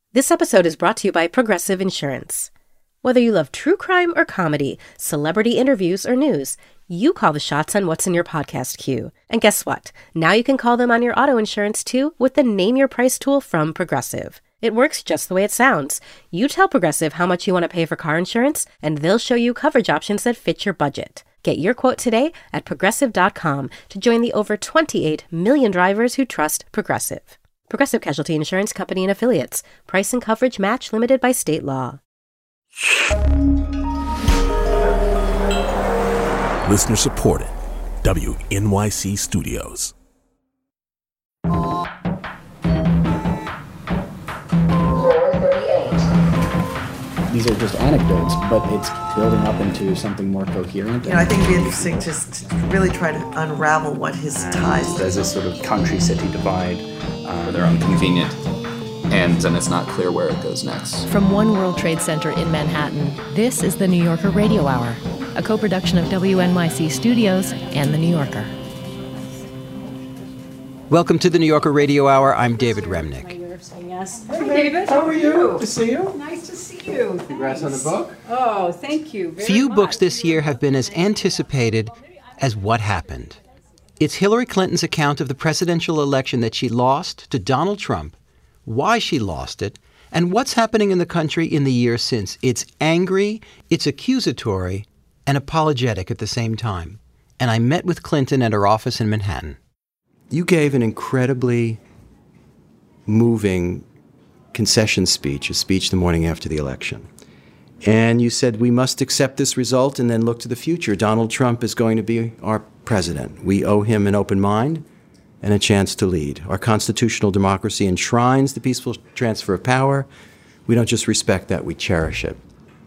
This episode is brought to you by Progressive Insurance. Whether you love true crime or comedy, celebrity interviews or news, you call the shots on what's in your podcast queue. And guess what? Now you can call them on your auto insurance too with the Name Your Price tool from Progressive. It works just the way it sounds. You tell Progressive how much you want to pay for car insurance, and they'll show you coverage options that fit your budget. Get your quote today at Progressive.com to join the over 28 million drivers who trust Progressive. Progressive Casualty Insurance Company and Affiliates. Price and coverage match limited by state law. Listener supported. WNYC Studios. These are just anecdotes, but it's building up into something more coherent. I think it'd be interesting just to really try to unravel what his ties. There's this sort of country-city divide. They're inconvenient, and then it's not clear where it goes next. From One World Trade Center in Manhattan, this is the New Yorker Radio Hour, a co-production of WNYC Studios and The New Yorker. Welcome to the New Yorker Radio Hour. I'm David Remnick. Hey, David. How are you? Good to see you. Nice to see you. Congrats on the book. Oh, thank you very Few much. books this year have been as anticipated as What Happened. It's Hillary Clinton's account of the presidential election that she lost to Donald Trump, why she lost it, and what's happening in the country in the year since. It's angry, it's accusatory, and apologetic at the same time. And I met with Clinton at her office in Manhattan. You gave an incredibly moving concession speech, a speech the morning after the election. And you said, we must accept this result and then look to the future. Donald Trump is going to be our president. We owe him an open mind and a chance to lead. Our constitutional democracy enshrines the peaceful transfer of power. We don't just respect that, we cherish it.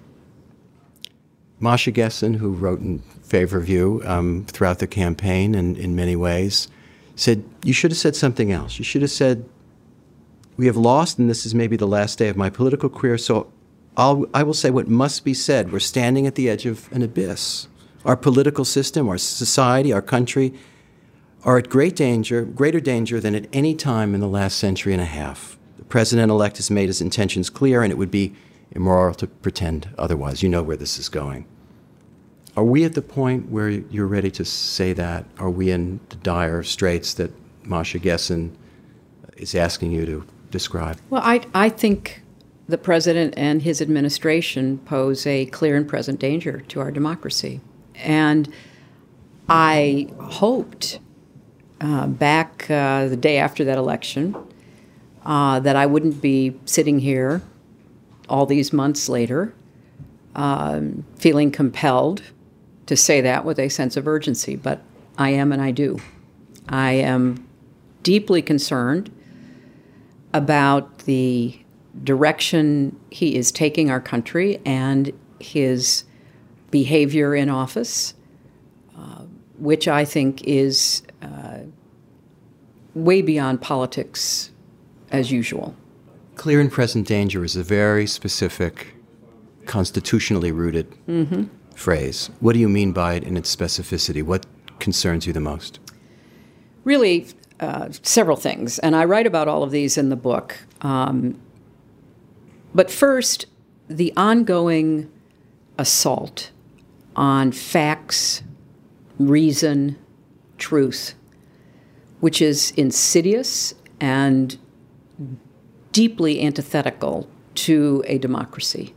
Masha Gessen, who wrote in favor of you throughout the campaign and in many ways, said, you should have said something else. You should have said, we have lost, and this is maybe the last day of my political career, so I will say what must be said. We're standing at the edge of an abyss. Our political system, our society, our country are at greater danger than at any time in the last century and a half. The president-elect has made his intentions clear, and it would be immoral to pretend otherwise. You know where this is going. Are we at the point where you're ready to say that? Are we in the dire straits that Masha Gessen is asking you to describe? Well, I think the president and his administration pose a clear and present danger to our democracy. And I hoped back the day after that election that I wouldn't be sitting here all these months later feeling compelled to say that with a sense of urgency. But I am, and I do. I am deeply concerned about the direction he is taking our country and his behavior in office, which I think is way beyond politics as usual. Clear and present danger is a very specific, constitutionally rooted phrase. What do you mean by it in its specificity? What concerns you the most? Really, several things, and I write about all of these in the book. But first, the ongoing assault on facts, reason, truth, which is insidious and deeply antithetical to a democracy.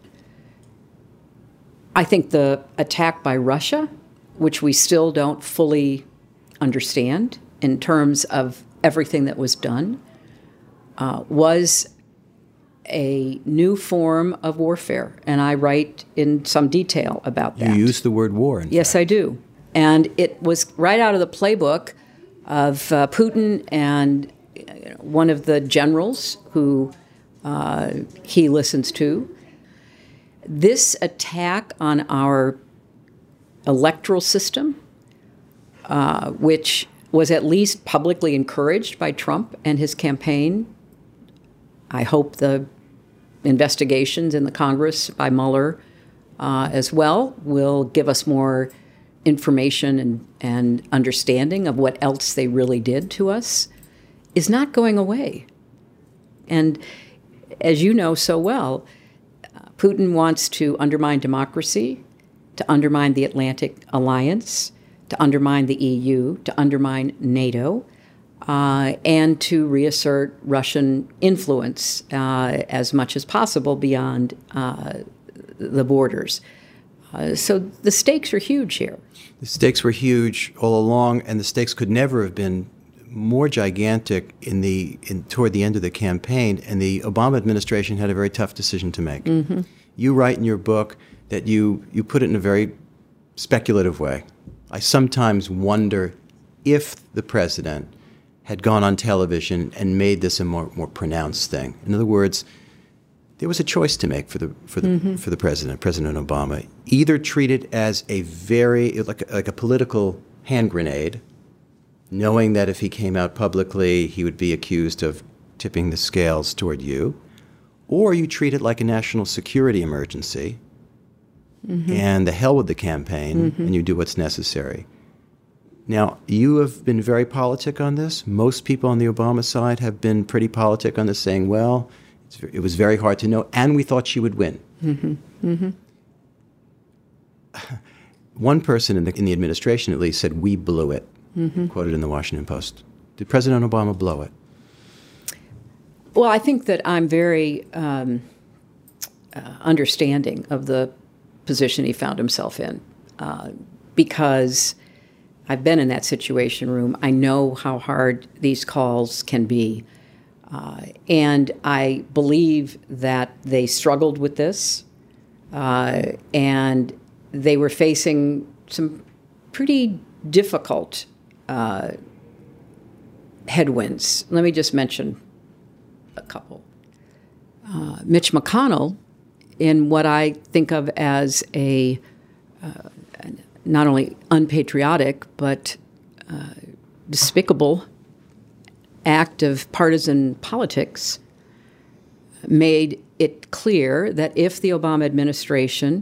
I think the attack by Russia, which we still don't fully understand in terms of everything that was done, was a new form of warfare. And I write in some detail about that. You use the word war, in Yes, fact. I do. And it was right out of the playbook of Putin and one of the generals who he listens to. This attack on our electoral system, which was at least publicly encouraged by Trump and his campaign. I hope the investigations in the Congress by Mueller as well will give us more information and understanding of what else they really did to us, is not going away. And as you know so well, Putin wants to undermine democracy, to undermine the Atlantic Alliance, to undermine the EU, to undermine NATO, and to reassert Russian influence as much as possible beyond the borders. So the stakes are huge here. The stakes were huge all along, and the stakes could never have been more gigantic toward the end of the campaign, and the Obama administration had a very tough decision to make. Mm-hmm. You write in your book that you put it in a very speculative way. I sometimes wonder if the president had gone on television and made this a more pronounced thing. In other words, there was a choice to make for the president, President Obama. Either treat it as a like a political hand grenade, knowing that if he came out publicly, he would be accused of tipping the scales toward you, or you treat it like a national security emergency, and the hell with the campaign, and you do what's necessary. Now, you have been very politic on this. Most people on the Obama side have been pretty politic on this, saying, well, it was very hard to know, and we thought she would win. One person in the administration, at least, said, we blew it, quoted in the Washington Post. Did President Obama blow it? Well, I think that I'm very understanding of the position he found himself in, because I've been in that situation room. I know how hard these calls can be. And I believe that they struggled with this, and they were facing some pretty difficult headwinds. Let me just mention a couple. Mitch McConnell, in what I think of as a not only unpatriotic but despicable act of partisan politics, made it clear that if the Obama administration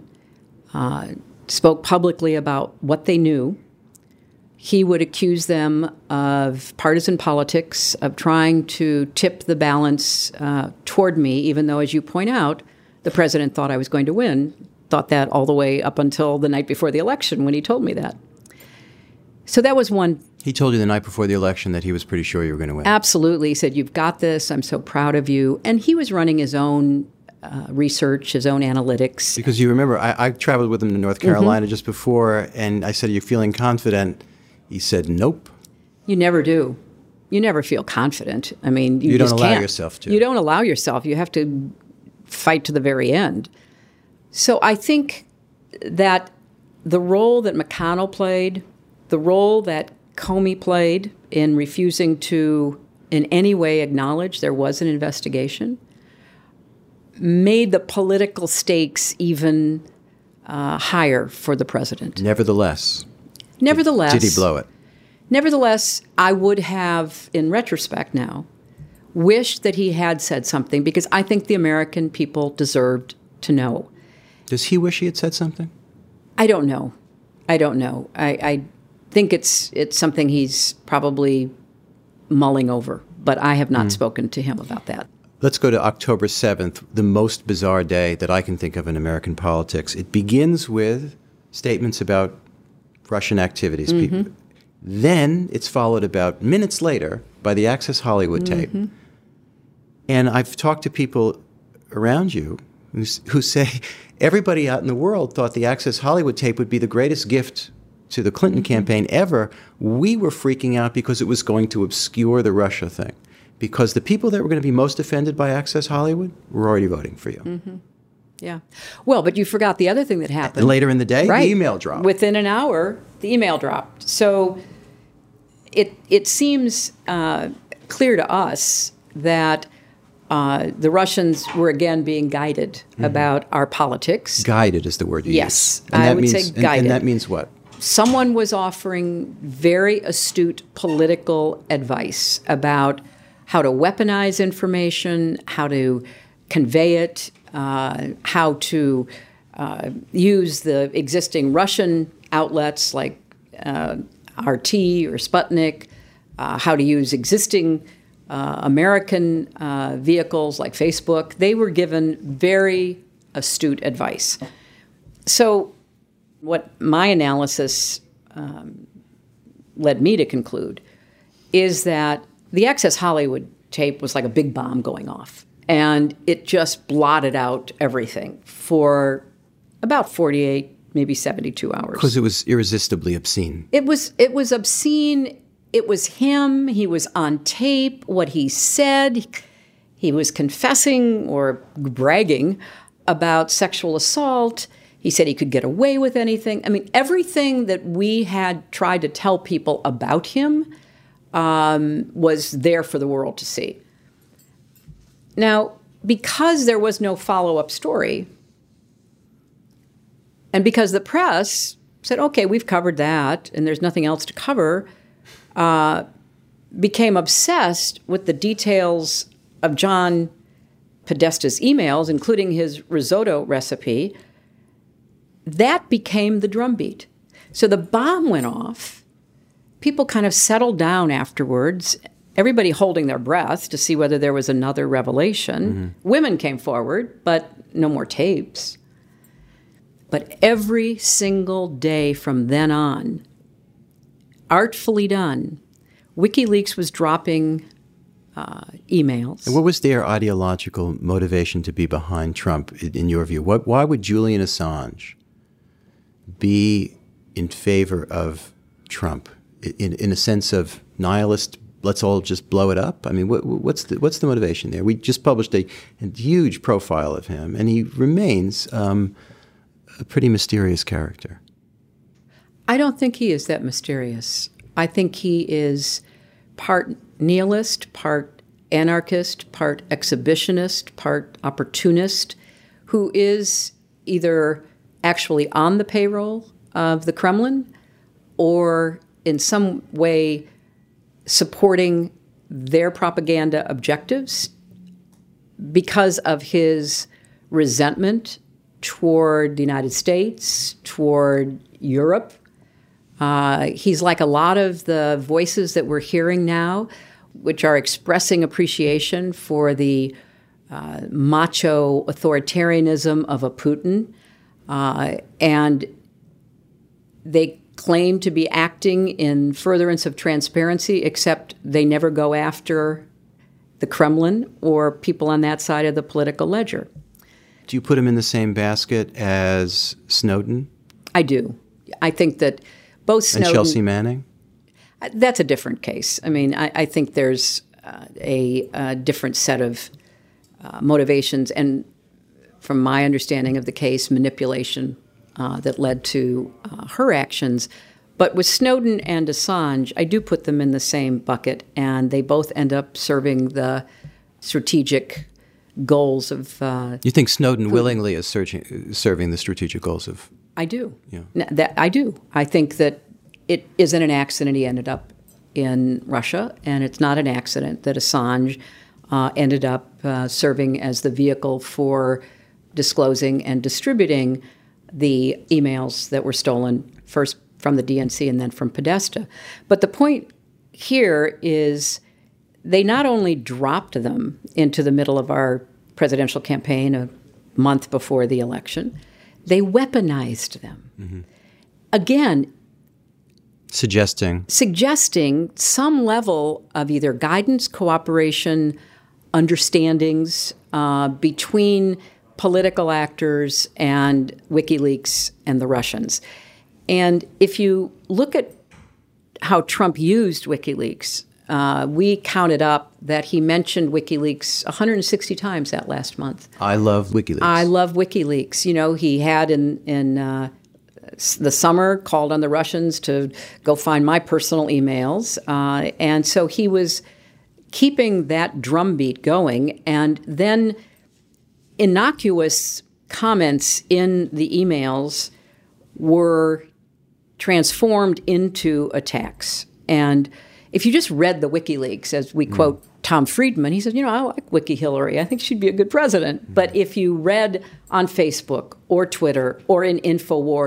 spoke publicly about what they knew, he would accuse them of partisan politics, of trying to tip the balance toward me, even though, as you point out, the president thought I was going to win, thought that all the way up until the night before the election when he told me that. So that was one. He told you the night before the election that he was pretty sure you were going to win. Absolutely. He said, you've got this. I'm so proud of you. And he was running his own research, his own analytics. Because you remember, I traveled with him to North Carolina just before, and I said, are you feeling confident? He said, nope. You never do. You never feel confident. I mean, you don't just allow can't. yourself to. You don't allow yourself. You have to fight to the very end. So I think that the role that McConnell played, the role that Comey played in refusing to in any way acknowledge there was an investigation, made the political stakes even higher for the president. Nevertheless. Did he blow it? Nevertheless, I would have, in retrospect now, wished that he had said something, because I think the American people deserved to know. Does he wish he had said something? I don't know. I think it's something he's probably mulling over, but I have not spoken to him about that. Let's go to October 7th, the most bizarre day that I can think of in American politics. It begins with statements about Russian activities. Then it's followed about minutes later by the Access Hollywood tape. And I've talked to people around you who say everybody out in the world thought the Access Hollywood tape would be the greatest gift to the Clinton campaign ever. We were freaking out because it was going to obscure the Russia thing. Because the people that were going to be most offended by Access Hollywood were already voting for you. Yeah. Well, but you forgot the other thing that happened. And later in the day, right. The email dropped. Within an hour, the email dropped. So it seems clear to us that the Russians were again being guided about our politics. Guided is the word you use. And I that would means, say guided. And that means what? Someone was offering very astute political advice about how to weaponize information, how to convey it, how to use the existing Russian outlets like RT or Sputnik, how to use existing American vehicles like Facebook, they were given very astute advice. So what my analysis led me to conclude is that the Access Hollywood tape was like a big bomb going off, and it just blotted out everything for about 48, maybe 72 hours. Because it was irresistibly obscene. It was obscene. It was him. He was on tape. What he said, he was confessing or bragging about sexual assault. He said he could get away with anything. I mean, everything that we had tried to tell people about him was there for the world to see. Now, because there was no follow-up story, and because the press said, okay, we've covered that, and there's nothing else to cover, became obsessed with the details of John Podesta's emails, including his risotto recipe, that became the drumbeat. So the bomb went off. People kind of settled down afterwards, everybody holding their breath to see whether there was another revelation. Women came forward, but no more tapes. But every single day from then on, artfully done, WikiLeaks was dropping emails. And what was their ideological motivation to be behind Trump, in your view? Why would Julian Assange be in favor of Trump, in a sense of nihilist, let's all just blow it up? I mean, what's the motivation there? We just published a huge profile of him, and he remains a pretty mysterious character. I don't think he is that mysterious. I think he is part nihilist, part anarchist, part exhibitionist, part opportunist, who is either actually on the payroll of the Kremlin or in some way supporting their propaganda objectives because of his resentment toward the United States, toward Europe. He's like a lot of the voices that we're hearing now, which are expressing appreciation for the macho authoritarianism of a Putin. And they claim to be acting in furtherance of transparency, except they never go after the Kremlin or people on that side of the political ledger. Do you put him in the same basket as Snowden? I do. I think that both Snowden... And Chelsea Manning? That's a different case. I mean, I think there's a different set of motivations and, from my understanding of the case, manipulation that led to her actions. But with Snowden and Assange, I do put them in the same bucket, and they both end up serving the strategic goals of You think Snowden Putin. willingly is serving the strategic goals of... I do. Yeah. I do. I think that it isn't an accident he ended up in Russia, and it's not an accident that Assange ended up serving as the vehicle for disclosing and distributing the emails that were stolen, first from the DNC and then from Podesta. But the point here is they not only dropped them into the middle of our presidential campaign a month before the election, they weaponized them. Mm-hmm. Again, suggesting some level of either guidance, cooperation, understandings between political actors and WikiLeaks and the Russians. And if you look at how Trump used WikiLeaks, we counted up that he mentioned WikiLeaks 160 times that last month. I love WikiLeaks. I love WikiLeaks. You know, he had in the summer called on the Russians to go find my personal emails. And so he was keeping that drumbeat going. And then innocuous comments in the emails were transformed into attacks. And if you just read the WikiLeaks, as we quote Tom Friedman, he said, you know, I like Wiki Hillary. I think she'd be a good president. But if you read on Facebook or Twitter or in InfoWars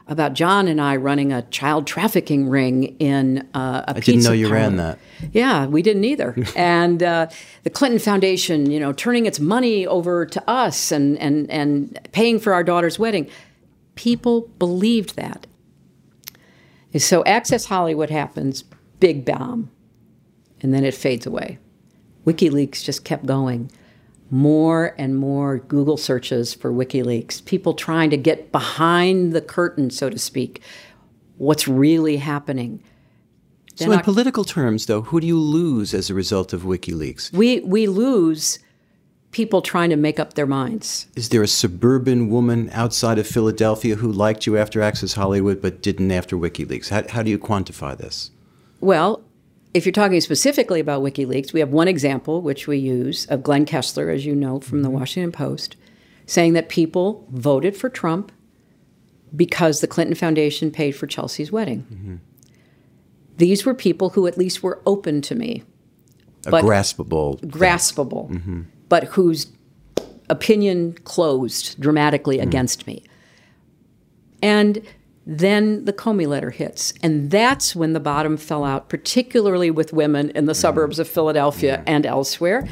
about John and I running a child trafficking ring in a pizza I didn't know you parlor. ran that. Yeah, we didn't either. And the Clinton Foundation, turning its money over to us and paying for our daughter's wedding. People believed that. And so Access Hollywood happens, big bomb, and then it fades away. WikiLeaks just kept going. More and more Google searches for WikiLeaks, people trying to get behind the curtain, so to speak, what's really happening. So in political terms, though, who do you lose as a result of WikiLeaks? We lose people trying to make up their minds. Is there a suburban woman outside of Philadelphia who liked you after Access Hollywood but didn't after WikiLeaks? How do you quantify this? Well, if you're talking specifically about WikiLeaks, we have one example, which we use, of Glenn Kessler, as you know, from the Washington Post, saying that people voted for Trump because the Clinton Foundation paid for Chelsea's wedding. Mm-hmm. These were people who at least were open to me. Graspable. Mm-hmm. But whose opinion closed dramatically against me. And then the Comey letter hits. And that's when the bottom fell out, particularly with women in the suburbs of Philadelphia and elsewhere,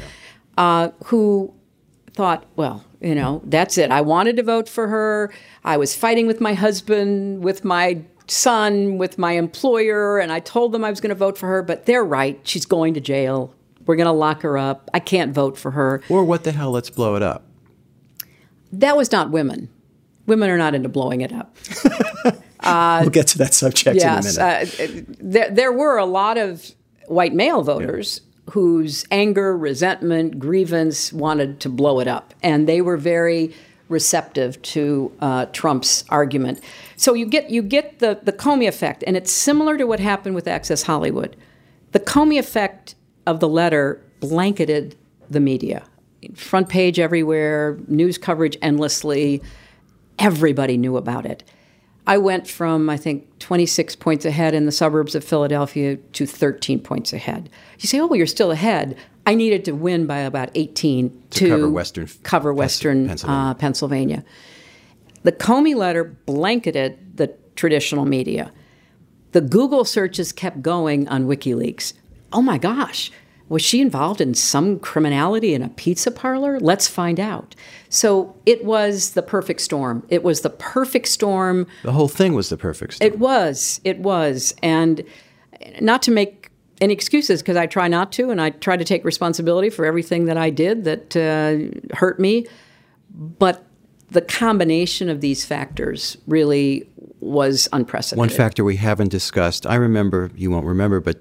who thought, well, that's it. I wanted to vote for her. I was fighting with my husband, with my son, with my employer, and I told them I was going to vote for her, but they're right. She's going to jail. We're going to lock her up. I can't vote for her. Or what the hell, let's blow it up. That was not women. Women are not into blowing it up. We'll get to that subject in a minute. Yes. There were a lot of white male voters whose anger, resentment, grievance wanted to blow it up. And they were very receptive to Trump's argument. So you get the Comey effect, and it's similar to what happened with Access Hollywood. The Comey effect of the letter blanketed the media. Front page everywhere, news coverage endlessly. Everybody knew about it. I went from, I think, 26 points ahead in the suburbs of Philadelphia to 13 points ahead. You say, oh, well, you're still ahead. I needed to win by about 18 to cover Western Pennsylvania. The Comey letter blanketed the traditional media. The Google searches kept going on WikiLeaks. Oh, my gosh. Was she involved in some criminality in a pizza parlor? Let's find out. So it was the perfect storm. It was the perfect storm. The whole thing was the perfect storm. It was. And not to make any excuses, because I try not to, and I try to take responsibility for everything that I did that hurt me. But the combination of these factors really was unprecedented. One factor we haven't discussed, I remember, you won't remember, but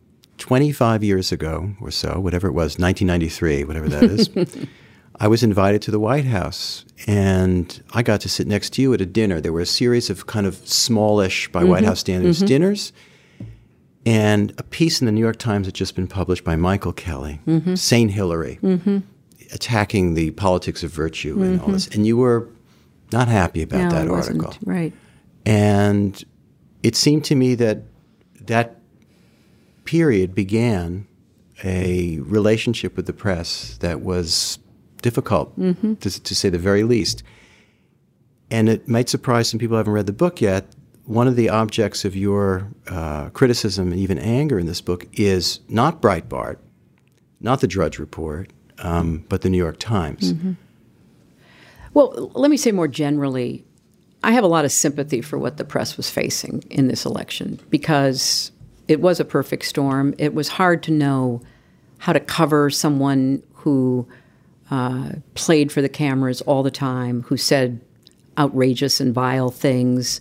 25 years ago or so, whatever it was, 1993, whatever that is, I was invited to the White House, and I got to sit next to you at a dinner. There were a series of kind of smallish, by White House standards, dinners, and a piece in the New York Times had just been published by Michael Kelly, St. Hillary, attacking the politics of virtue and all this. And you were not happy about that article. Right. And it seemed to me that that period began a relationship with the press that was difficult, to say the very least. And it might surprise some people who haven't read the book yet. One of the objects of your criticism and even anger in this book is not Breitbart, not the Drudge Report, but the New York Times. Well, let me say more generally, I have a lot of sympathy for what the press was facing in this election, because it was a perfect storm. It was hard to know how to cover someone who played for the cameras all the time, who said outrageous and vile things,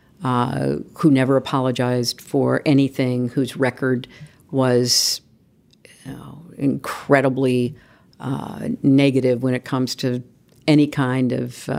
who never apologized for anything, whose record was incredibly negative when it comes to any kind of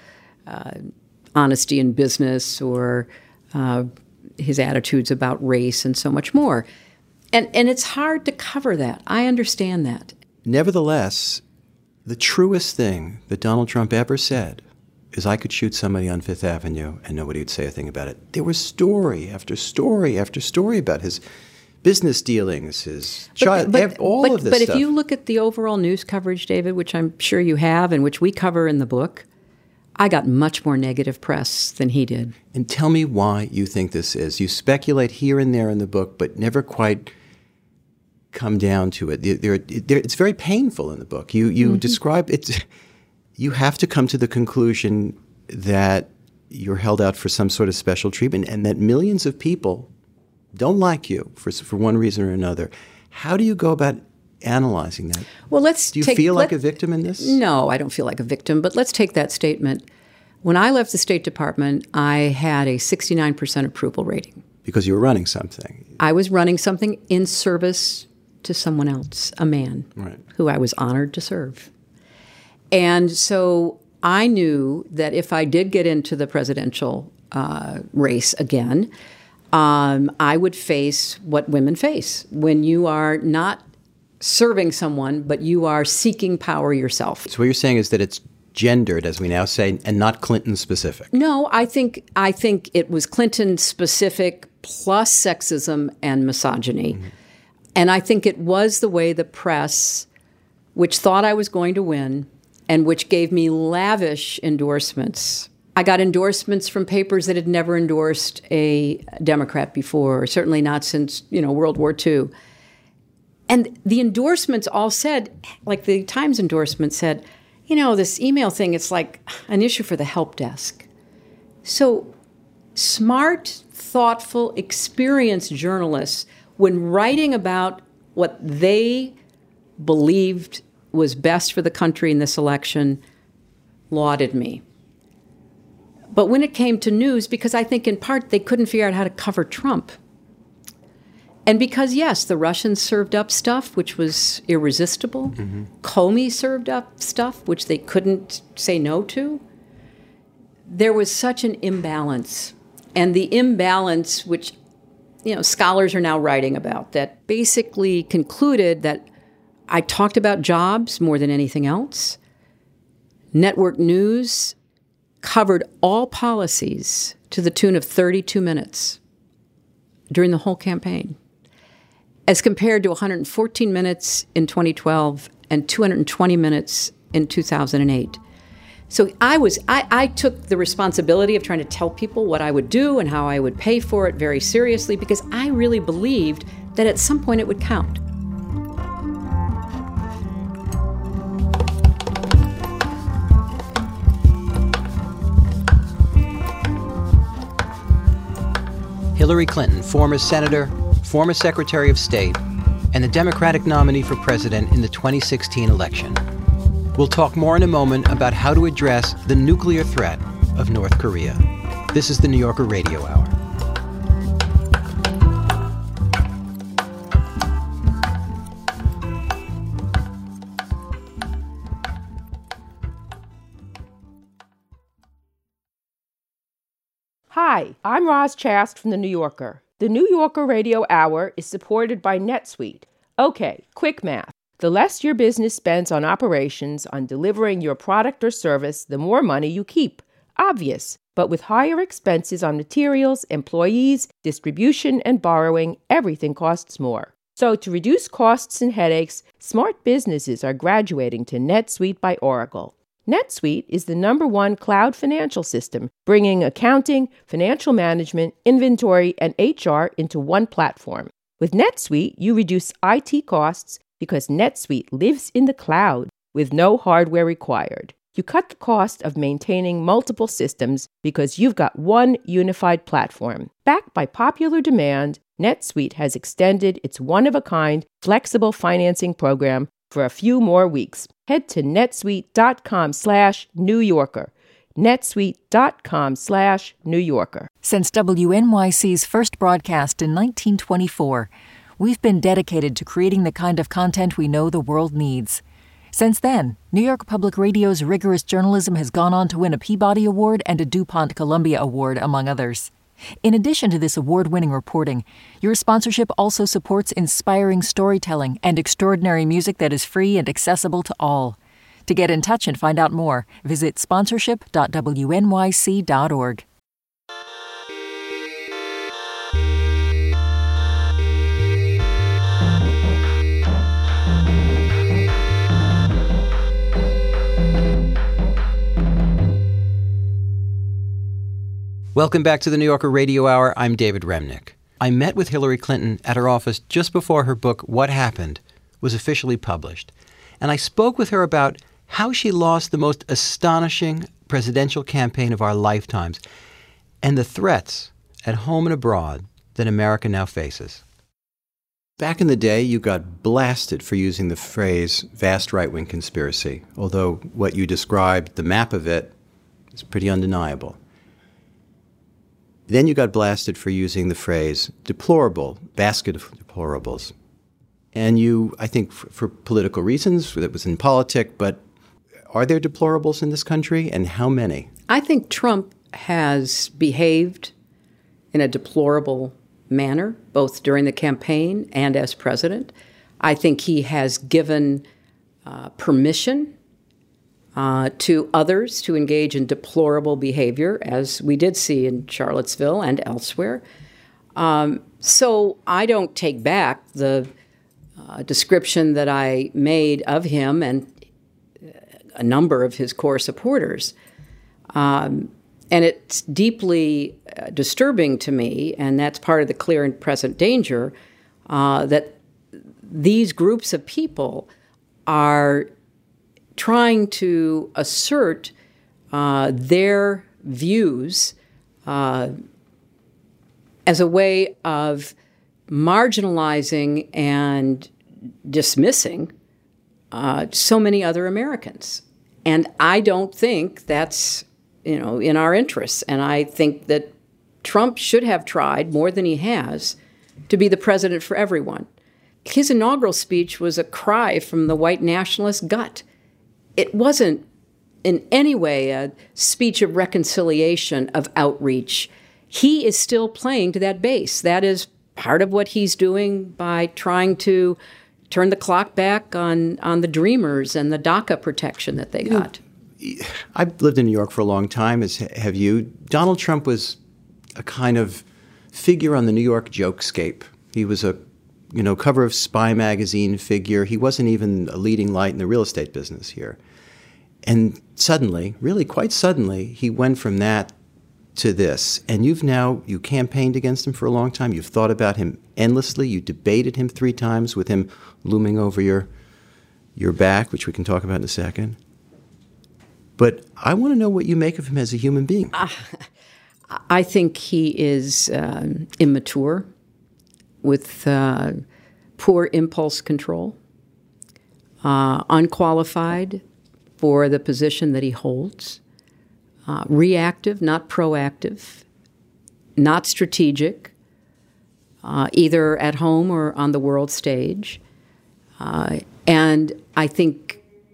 honesty in business or his attitudes about race and so much more. And it's hard to cover that. I understand that. Nevertheless, the truest thing that Donald Trump ever said is I could shoot somebody on Fifth Avenue and nobody would say a thing about it. There was story after story after story about his business dealings, his child, all of this stuff. But if you look at the overall news coverage, David, which I'm sure you have and which we cover in the book, I got much more negative press than he did. And tell me why you think this is. You speculate here and there in the book, but never quite come down to it. It's very painful in the book. You describe it. You have to come to the conclusion that you're held out for some sort of special treatment and that millions of people don't like you for one reason or another. How do you go about analyzing that? Well, do you feel like a victim in this? No, I don't feel like a victim, but let's take that statement. When I left the State Department, I had a 69% approval rating. Because you were running something. I was running something in service to someone else, a man, right, who I was honored to serve. And so I knew that if I did get into the presidential race again, I would face what women face when you are not serving someone, but you are seeking power yourself. So what you're saying is that it's gendered, as we now say, and not Clinton specific. No, I think it was Clinton specific plus sexism and misogyny. Mm-hmm. And I think it was the way the press, which thought I was going to win and which gave me lavish endorsements. I got endorsements from papers that had never endorsed a Democrat before, certainly not since, World War II. And the endorsements all said, like the Times endorsement said, this email thing, it's like an issue for the help desk. So smart, thoughtful, experienced journalists, when writing about what they believed was best for the country in this election, lauded me. But when it came to news, because I think in part they couldn't figure out how to cover Trump. And because, yes, the Russians served up stuff which was irresistible. Mm-hmm. Comey served up stuff which they couldn't say no to. There was such an imbalance. And the imbalance, which scholars are now writing about, that basically concluded that I talked about jobs more than anything else. Network news covered all policies to the tune of 32 minutes during the whole campaign, as compared to 114 minutes in 2012 and 220 minutes in 2008. So I took the responsibility of trying to tell people what I would do and how I would pay for it very seriously, because I really believed that at some point it would count. Hillary Clinton, former senator, former Secretary of State, and the Democratic nominee for president in the 2016 election. We'll talk more in a moment about how to address the nuclear threat of North Korea. This is the New Yorker Radio Hour. Hi, I'm Roz Chast from The New Yorker. The New Yorker Radio Hour is supported by NetSuite. Okay, quick math. The less your business spends on operations, on delivering your product or service, the more money you keep. Obvious. But with higher expenses on materials, employees, distribution, and borrowing, everything costs more. So to reduce costs and headaches, smart businesses are graduating to NetSuite by Oracle. NetSuite is the #1 cloud financial system, bringing accounting, financial management, inventory, and HR into one platform. With NetSuite, you reduce IT costs because NetSuite lives in the cloud with no hardware required. You cut the cost of maintaining multiple systems because you've got one unified platform. Backed by popular demand, NetSuite has extended its one-of-a-kind flexible financing program for a few more weeks. Head to netsuite.com/New Yorker. netsuite.com/New Yorker. Since WNYC's first broadcast in 1924, we've been dedicated to creating the kind of content we know the world needs. Since then, New York Public Radio's rigorous journalism has gone on to win a Peabody Award and a DuPont Columbia Award, among others. In addition to this award-winning reporting, your sponsorship also supports inspiring storytelling and extraordinary music that is free and accessible to all. To get in touch and find out more, visit sponsorship.wnyc.org. Welcome back to the New Yorker Radio Hour. I'm David Remnick. I met with Hillary Clinton at her office just before her book, What Happened, was officially published. And I spoke with her about how she lost the most astonishing presidential campaign of our lifetimes and the threats at home and abroad that America now faces. Back in the day, you got blasted for using the phrase vast right-wing conspiracy, although what you described, the map of it, is pretty undeniable. Then you got blasted for using the phrase deplorable, basket of deplorables. And you, I think for political reasons, that was in politics, but are there deplorables in this country, and how many? I think Trump has behaved in a deplorable manner, both during the campaign and as president. I think he has given permission to others to engage in deplorable behavior, as we did see in Charlottesville and elsewhere. So I don't take back the description that I made of him and a number of his core supporters. And it's deeply disturbing to me, and that's part of the clear and present danger, that these groups of people are trying to assert their views as a way of marginalizing and dismissing so many other Americans. And I don't think that's, in our interests. And I think that Trump should have tried, more than he has, to be the president for everyone. His inaugural speech was a cry from the white nationalist gut. It wasn't in any way a speech of reconciliation, of outreach. He is still playing to that base. That is part of what he's doing by trying to turn the clock back on the Dreamers and the DACA protection that they got. I've lived in New York for a long time, as have you. Donald Trump was a kind of figure on the New York jokescape. He was a cover of Spy magazine figure. He wasn't even a leading light in the real estate business here. And suddenly, really quite suddenly, he went from that to this. And you campaigned against him for a long time. You've thought about him endlessly. You debated him 3 times with him looming over your back, which we can talk about in a second. But I want to know what you make of him as a human being. I think he is immature, with poor impulse control, unqualified for the position that he holds, reactive, not proactive, not strategic, either at home or on the world stage. And I think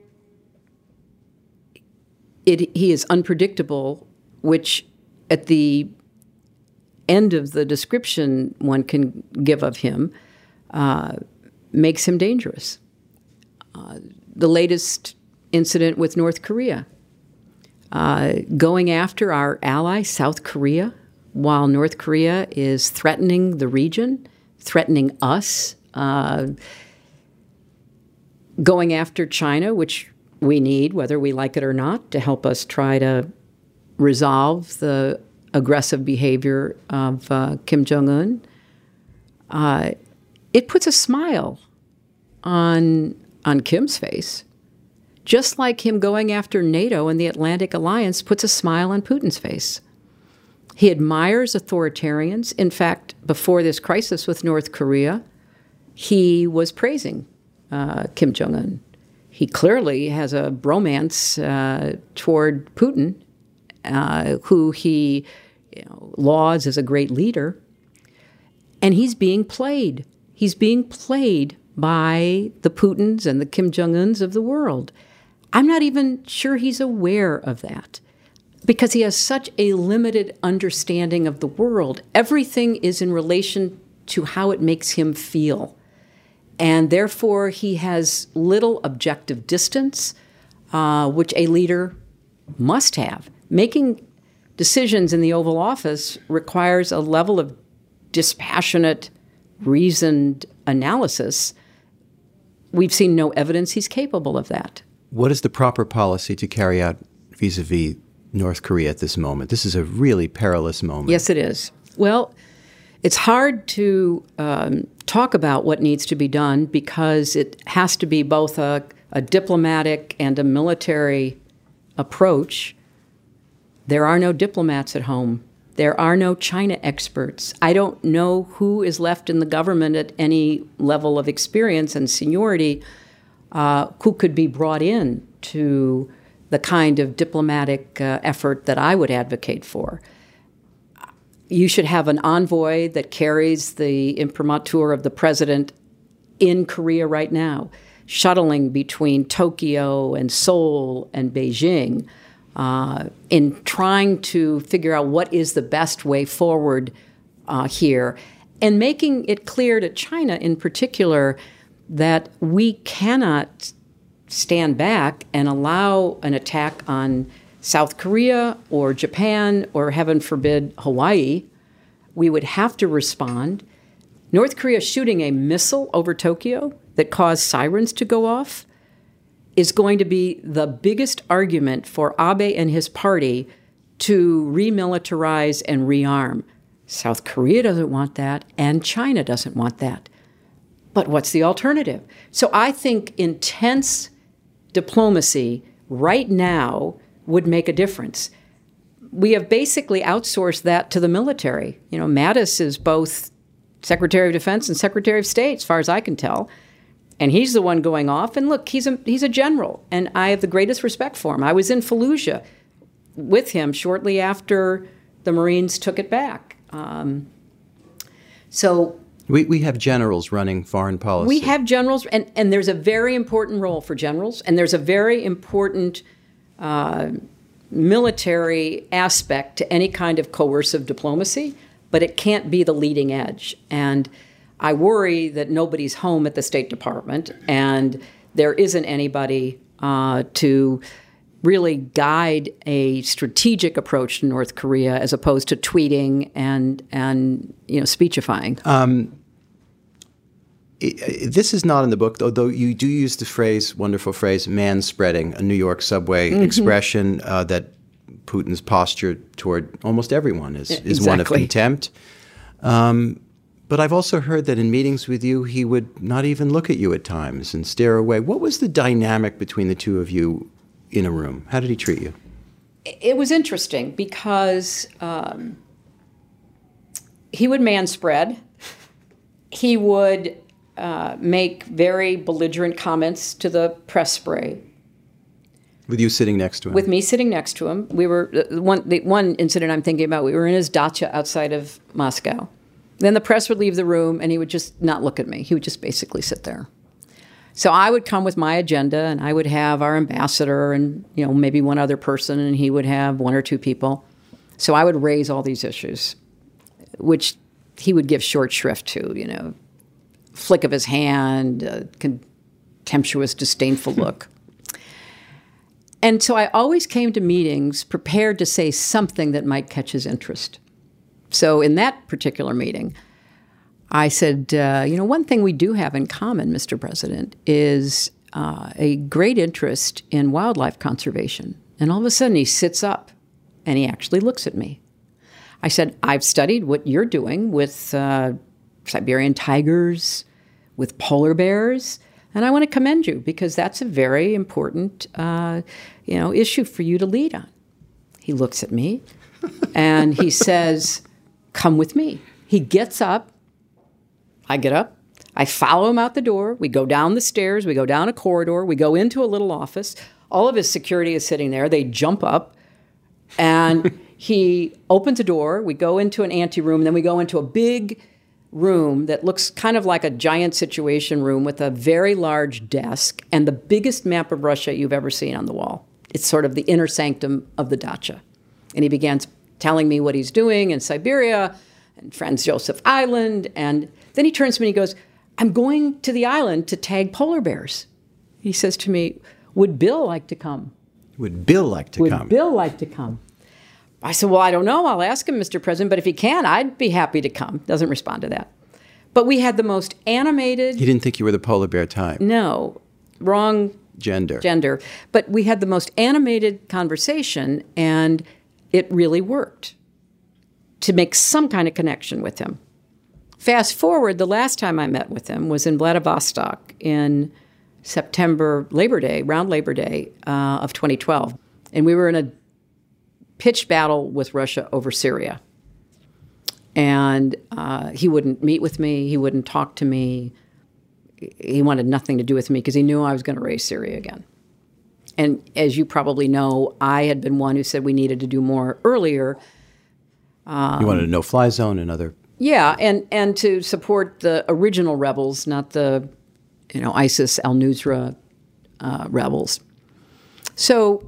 he is unpredictable, which at the end of the description one can give of him makes him dangerous. The latest incident with North Korea, going after our ally, South Korea, while North Korea is threatening the region, threatening us, going after China, which we need, whether we like it or not, to help us try to resolve the aggressive behavior of Kim Jong-un. It puts a smile on Kim's face, just like him going after NATO and the Atlantic Alliance puts a smile on Putin's face. He admires authoritarians. In fact, before this crisis with North Korea, he was praising Kim Jong-un. He clearly has a bromance toward Putin, who he lauds as a great leader. And he's being played. He's being played by the Putins and the Kim Jong-uns of the world. I'm not even sure he's aware of that, because he has such a limited understanding of the world. Everything is in relation to how it makes him feel. And therefore, he has little objective distance, which a leader must have. Making decisions in the Oval Office requires a level of dispassionate, reasoned analysis. We've seen no evidence he's capable of that. What is the proper policy to carry out vis-a-vis North Korea at this moment? This is a really perilous moment. Yes, it is. Well, it's hard to talk about what needs to be done because it has to be both a diplomatic and a military approach. There are no diplomats at home. There are no China experts. I don't know who is left in the government at any level of experience and seniority who could be brought in to the kind of diplomatic effort that I would advocate for. You should have an envoy that carries the imprimatur of the president in Korea right now, shuttling between Tokyo and Seoul and Beijing in trying to figure out what is the best way forward here, and making it clear to China in particular that we cannot stand back and allow an attack on South Korea or Japan or, heaven forbid, Hawaii. We would have to respond. North Korea shooting a missile over Tokyo that caused sirens to go off is going to be the biggest argument for Abe and his party to remilitarize and rearm. South Korea doesn't want that, and China doesn't want that. But what's the alternative? So I think intense diplomacy right now would make a difference. We have basically outsourced that to the military. You know, Mattis is both Secretary of Defense and Secretary of State, as far as I can tell. And he's the one going off. And look, he's a general, and I have the greatest respect for him. I was in Fallujah with him shortly after the Marines took it back. So we have generals running foreign policy. We have generals, and there's a very important role for generals, and there's a very important military aspect to any kind of coercive diplomacy, but it can't be the leading edge. And I worry that nobody's home at the State Department, and there isn't anybody to really guide a strategic approach to North Korea as opposed to tweeting and speechifying. This is not in the book, though you do use the wonderful phrase, man-spreading, a New York subway expression that Putin's posture toward almost everyone is one of contempt. But I've also heard that in meetings with you, he would not even look at you at times and stare away. What was the dynamic between the two of you in a room? How did he treat you? It was interesting because he would manspread. He would make very belligerent comments to the press spray. With you sitting next to him? With me sitting next to him. We were the one incident I'm thinking about, we were in his dacha outside of Moscow. Then the press would leave the room, and he would just not look at me. He would just basically sit there. So I would come with my agenda, and I would have our ambassador and maybe one other person, and he would have one or two people. So I would raise all these issues, which he would give short shrift to, flick of his hand, a contemptuous, disdainful look. And so I always came to meetings prepared to say something that might catch his interest. So in that particular meeting, I said, one thing we do have in common, Mr. President, is a great interest in wildlife conservation. And all of a sudden he sits up and he actually looks at me. I said, I've studied what you're doing with Siberian tigers, with polar bears, and I want to commend you because that's a very important issue for you to lead on. He looks at me and he says, come with me. He gets up. I get up. I follow him out the door. We go down the stairs. We go down a corridor. We go into a little office. All of his security is sitting there. They jump up. And he opens a door. We go into an anteroom. And then we go into a big room that looks kind of like a giant Situation Room with a very large desk and the biggest map of Russia you've ever seen on the wall. It's sort of the inner sanctum of the dacha. And he began telling me what he's doing in Siberia and Franz Josef Island. And then he turns to me and he goes, I'm going to the island to tag polar bears. He says to me, would Bill like to come? Would Bill like to come? Would Bill like to come? I said, well, I don't know. I'll ask him, Mr. President, but if he can, I'd be happy to come. Doesn't respond to that. But we had the most animated... He didn't think you were the polar bear type. No. Wrong Gender. But we had the most animated conversation, and it really worked to make some kind of connection with him. Fast forward, the last time I met with him was in Vladivostok in September, around Labor Day of 2012. And we were in a pitched battle with Russia over Syria. And he wouldn't meet with me. He wouldn't talk to me. He wanted nothing to do with me because he knew I was going to raise Syria again. And as you probably know, I had been one who said we needed to do more earlier. You wanted a no-fly zone and other... Yeah, and to support the original rebels, not the, ISIS, al-Nusra rebels. So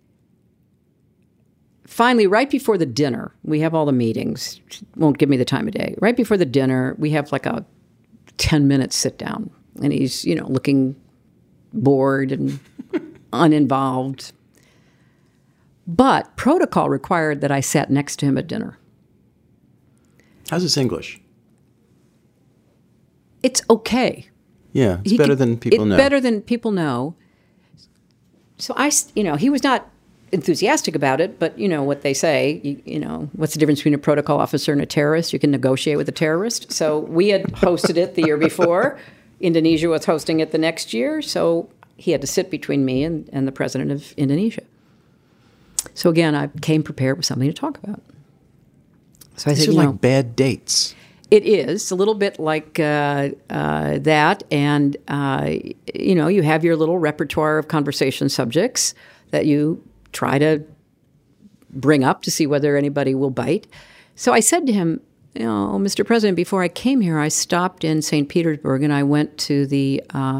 finally, right before the dinner, we have all the meetings. Won't give me the time of day. Right before the dinner, we have like a 10-minute sit-down. And he's, looking bored and uninvolved. But protocol required that I sat next to him at dinner. How's his English? It's okay. Yeah, it's better than people know. Better than people know. So he was not enthusiastic about it, but what they say, what's the difference between a protocol officer and a terrorist? You can negotiate with a terrorist. So we had hosted it the year before. Indonesia was hosting it the next year. So he had to sit between me and the president of Indonesia. So again, I came prepared with something to talk about. So I said, These are like bad dates. It is a little bit like that, and you have your little repertoire of conversation subjects that you try to bring up to see whether anybody will bite. So I said to him, Mr. President, before I came here, I stopped in St. Petersburg and I went to the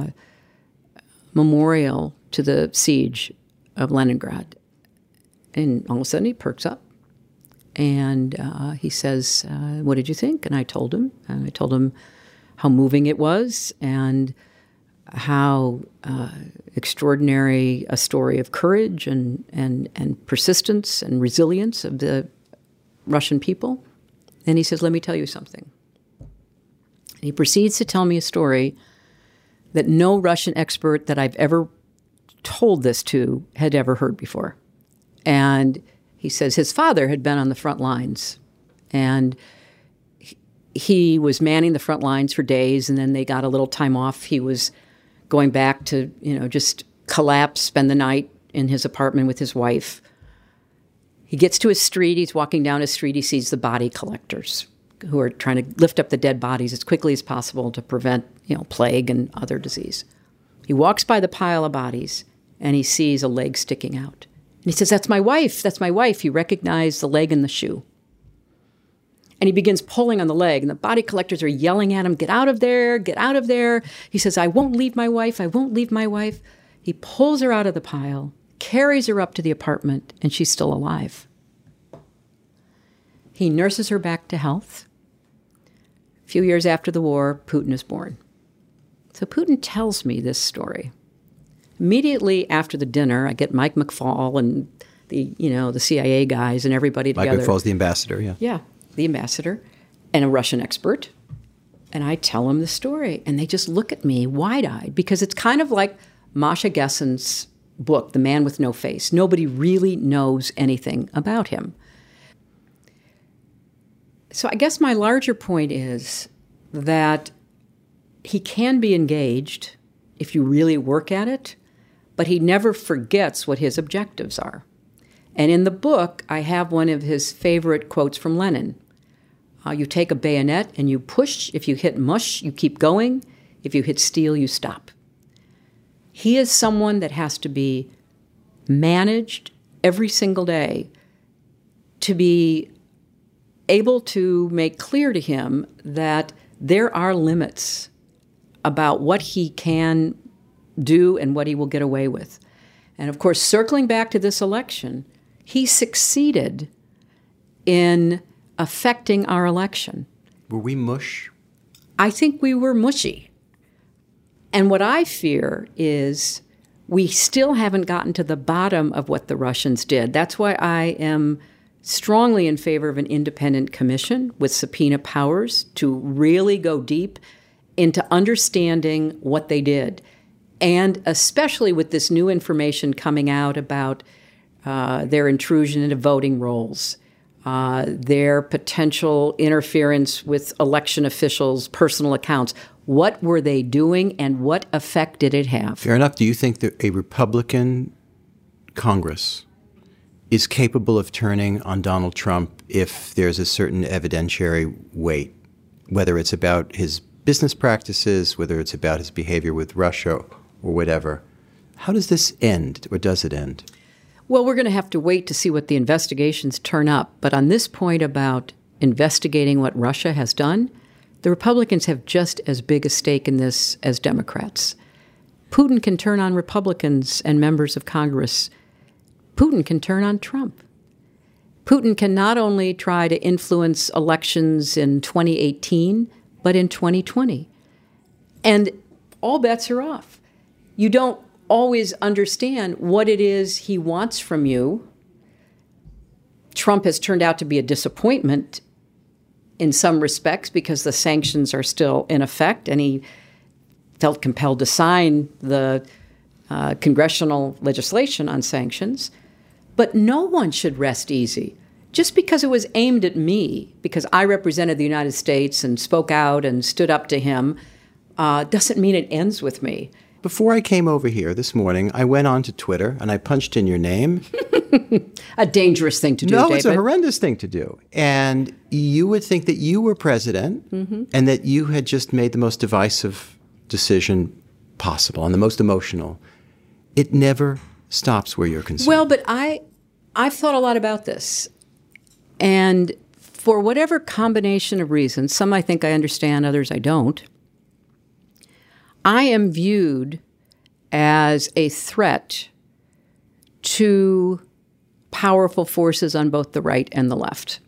memorial to the siege of Leningrad, and all of a sudden he perks up. And he says, what did you think? And I told him. And I told him how moving it was and how extraordinary a story of courage and persistence and resilience of the Russian people. And he says, let me tell you something. And he proceeds to tell me a story that no Russian expert that I've ever told this to had ever heard before. And he says his father had been on the front lines, and he was manning the front lines for days, and then they got a little time off. He was going back to, just collapse, spend the night in his apartment with his wife. He gets to his street. He's walking down his street. He sees the body collectors who are trying to lift up the dead bodies as quickly as possible to prevent, plague and other disease. He walks by the pile of bodies, and he sees a leg sticking out. And he says, that's my wife. That's my wife. He recognized the leg and the shoe. And he begins pulling on the leg, and the body collectors are yelling at him, get out of there, get out of there. He says, I won't leave my wife. I won't leave my wife. He pulls her out of the pile, carries her up to the apartment, and she's still alive. He nurses her back to health. A few years after the war, Putin is born. So Putin tells me this story. Immediately after the dinner, I get Mike McFaul and the CIA guys and everybody together. Mike McFaul's the ambassador, yeah. Yeah, the ambassador and a Russian expert. And I tell them the story, and they just look at me wide-eyed because it's kind of like Masha Gessen's book, The Man with No Face. Nobody really knows anything about him. So I guess my larger point is that he can be engaged if you really work at it, but he never forgets what his objectives are. And in the book, I have one of his favorite quotes from Lenin. You take a bayonet and you push. If you hit mush, you keep going. If you hit steel, you stop. He is someone that has to be managed every single day to be able to make clear to him that there are limits about what he can do and what he will get away with. And of course, circling back to this election, he succeeded in affecting our election. Were we mush? I think we were mushy. And what I fear is we still haven't gotten to the bottom of what the Russians did. That's why I am strongly in favor of an independent commission with subpoena powers to really go deep into understanding what they did. And especially with this new information coming out about their intrusion into voting rolls, their potential interference with election officials' personal accounts. What were they doing and what effect did it have? Fair enough. Do you think that a Republican Congress is capable of turning on Donald Trump if there's a certain evidentiary weight, whether it's about his business practices, whether it's about his behavior with Russia or whatever? How does this end, or does it end? Well, we're going to have to wait to see what the investigations turn up. But on this point about investigating what Russia has done, the Republicans have just as big a stake in this as Democrats. Putin can turn on Republicans and members of Congress. Putin can turn on Trump. Putin can not only try to influence elections in 2018, but in 2020. And all bets are off. You don't always understand what it is he wants from you. Trump has turned out to be a disappointment in some respects because the sanctions are still in effect, and he felt compelled to sign the congressional legislation on sanctions. But no one should rest easy. Just because it was aimed at me, because I represented the United States and spoke out and stood up to him, doesn't mean it ends with me. Before I came over here this morning, I went on to Twitter and I punched in your name. A dangerous thing to do, No, David. it's a horrendous thing to do. And you would think that you were president and that you had just made the most divisive decision possible and the most emotional. It never stops where you're concerned. Well, but I've thought a lot about this. And for whatever combination of reasons, some I think I understand, others I don't, I am viewed as a threat to powerful forces on both the right and the left.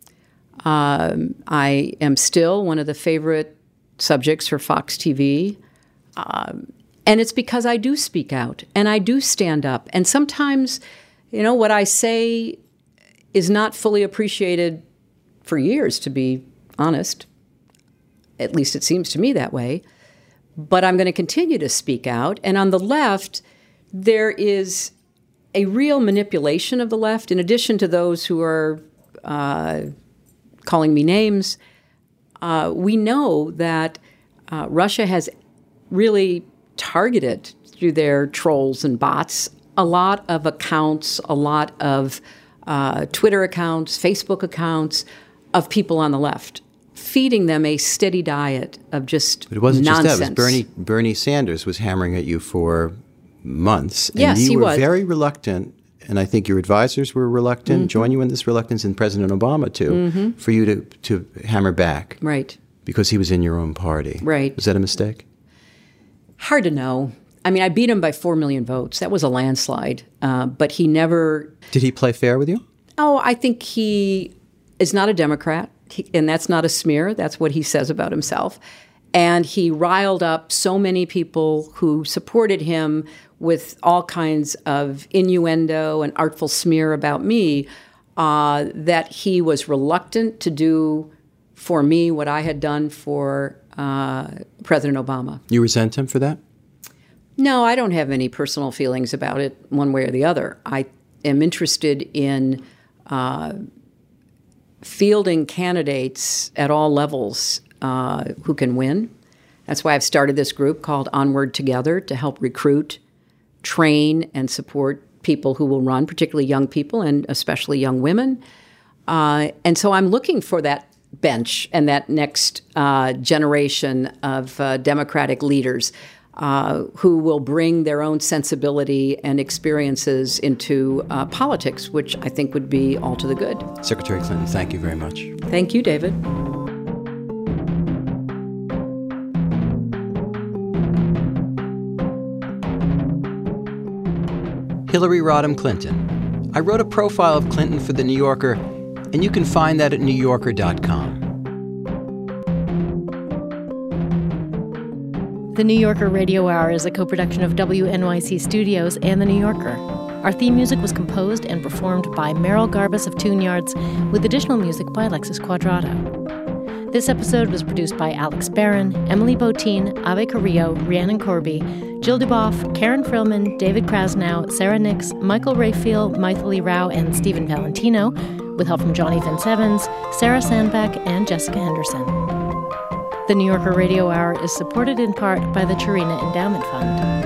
I am still one of the favorite subjects for Fox TV. And it's because I do speak out and I do stand up. And sometimes, what I say is not fully appreciated for years, to be honest. At least it seems to me that way. But I'm going to continue to speak out. And on the left, there is a real manipulation of the left, in addition to those who are calling me names. We know that Russia has really targeted, through their trolls and bots, a lot of accounts, a lot of Twitter accounts, Facebook accounts of people on the left, feeding them a steady diet of just nonsense. But it wasn't just that. It was Bernie Sanders was hammering at you for months. And yes, you were was. Very reluctant, and I think your advisors were reluctant, join you in this reluctance, and President Obama too, for you to hammer back. Right. Because he was in your own party. Right. Was that a mistake? Hard to know. I mean, I beat him by 4 million votes. That was a landslide. But he never... Did he play fair with you? Oh, I think he is not a Democrat, and that's not a smear. That's what he says about himself. And he riled up so many people who supported him with all kinds of innuendo and artful smear about me that he was reluctant to do for me what I had done for President Obama. You resent him for that? No, I don't have any personal feelings about it one way or the other. I am interested in fielding candidates at all levels who can win. That's why I've started this group called Onward Together to help recruit, train, and support people who will run, particularly young people and especially young women. And so I'm looking for that bench and that next generation of Democratic leaders who will bring their own sensibility and experiences into politics, which I think would be all to the good. Secretary Clinton, thank you very much. Thank you, David. Hillary Rodham Clinton. I wrote a profile of Clinton for The New Yorker, and you can find that at newyorker.com. The New Yorker Radio Hour is a co-production of WNYC Studios and The New Yorker. Our theme music was composed and performed by Merrill Garbus of Tune Yards, with additional music by Alexis Quadrato. This episode was produced by Alex Barron, Emily Botein, Ave Carrillo, Rhiannon Corby, Jill Duboff, Karen Frillman, David Krasnow, Sarah Nix, Michael Rayfield, Maithili Rao, and Stephen Valentino, with help from Johnny Vince Evans, Sarah Sandbeck, and Jessica Henderson. The New Yorker Radio Hour is supported in part by the Chirina Endowment Fund.